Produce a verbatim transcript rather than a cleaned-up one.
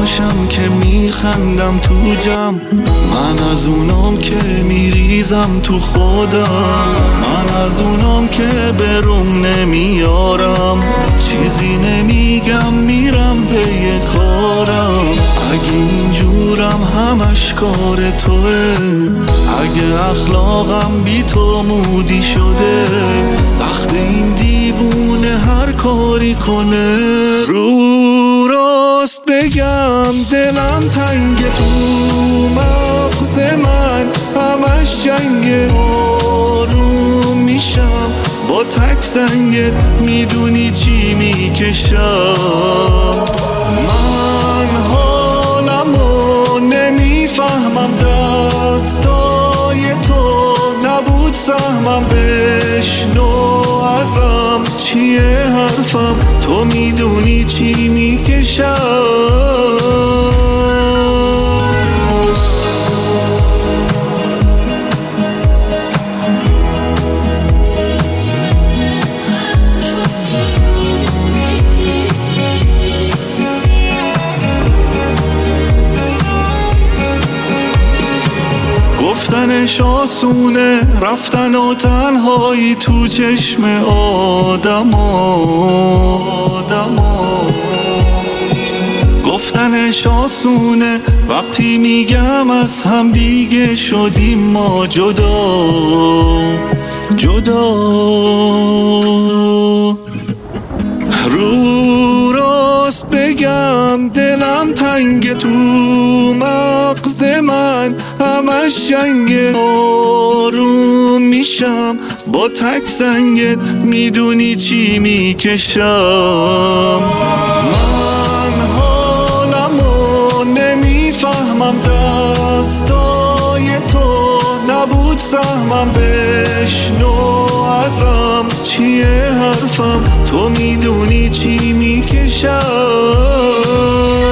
باشم که میخندم تو جمع، من از اونام که میریزم تو خودم، من از اونام که بروم نمیارم، چیزی نمیگم میرم پی کارم. اگه اینجورم همش کار توه، اگه اخلاقم بی تو مودی شده، سخت این دیوونه هر کاری کنه. رو راست بگم دلم تنگ تو مغز من، همش جنگ آروم میشم با تک زنگت، میدونی چی میکشم. من حالمو نمیفهمم، دستای تو نبود سهمم، بشنو ازم چیه حرفم، تو میدونی چی میکشم. گفتنش آسونه، رفتن و تنهایی تو چشم آدما، گفتنش آسونه وقتی میگم از هم دیگه شدیم ما جدا جدا. رو راست بگم دلم تنگ تو مغز من، همش جنگ آروم میشم با تک زنگت، میدونی چی میکشم. من حالمو نمیفهمم، دستای تو نبود سهمم، بشنو ازم چیه حرفم، تو میدونی چی میکشم.